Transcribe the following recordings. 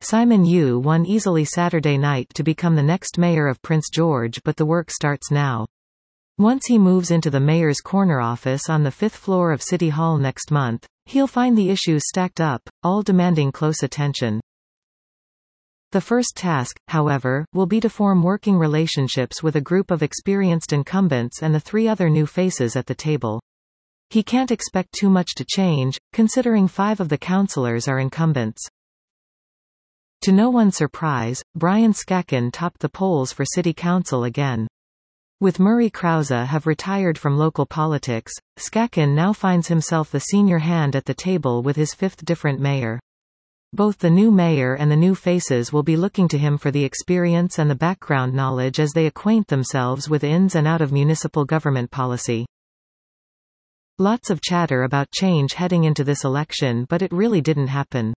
Simon Yu won easily Saturday night to become the next mayor of Prince George, but the work starts now. Once he moves into the mayor's corner office on the 5th floor of City Hall next month, he'll find the issues stacked up, all demanding close attention. The first task, however, will be to form working relationships with a group of experienced incumbents and the 3 other new faces at the table. He can't expect too much to change, considering 5 of the councillors are incumbents. To no one's surprise, Brian Scatkin topped the polls for city council again. With Murray Krause have retired from local politics, Scatkin now finds himself the senior hand at the table with his 5th different mayor. Both the new mayor and the new faces will be looking to him for the experience and the background knowledge as they acquaint themselves with ins and out of municipal government policy. Lots of chatter about change heading into this election, but it really didn't happen.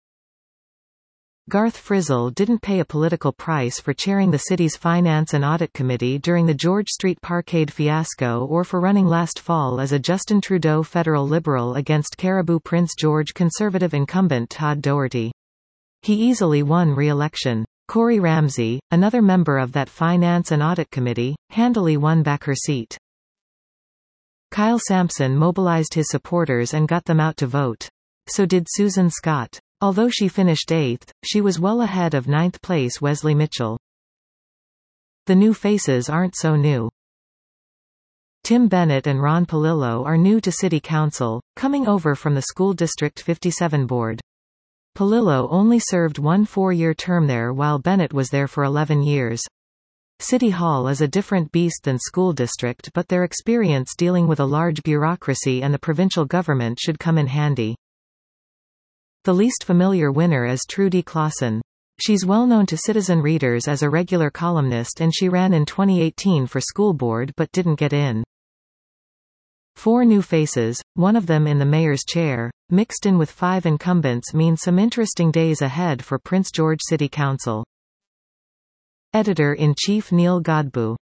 Garth Frizzell didn't pay a political price for chairing the city's Finance and Audit Committee during the George Street Parkade fiasco or for running last fall as a Justin Trudeau federal Liberal against Caribou Prince George Conservative incumbent Todd Doherty. He easily won re-election. Corey Ramsey, another member of that Finance and Audit Committee, handily won back her seat. Kyle Sampson mobilized his supporters and got them out to vote. So did Susan Scott. Although she finished 8th, she was well ahead of 9th place Wesley Mitchell. The new faces aren't so new. Tim Bennett and Ron Palillo are new to City Council, coming over from the School District 57 board. Palillo only served 1 4-year term there while Bennett was there for 11 years. City Hall is a different beast than school district, but their experience dealing with a large bureaucracy and the provincial government should come in handy. The least familiar winner is Trudy Clausen. She's well known to citizen readers as a regular columnist, and she ran in 2018 for school board but didn't get in. 4 new faces, one of them in the mayor's chair, mixed in with 5 incumbents means some interesting days ahead for Prince George City Council. Editor-in-Chief Neil Godbout.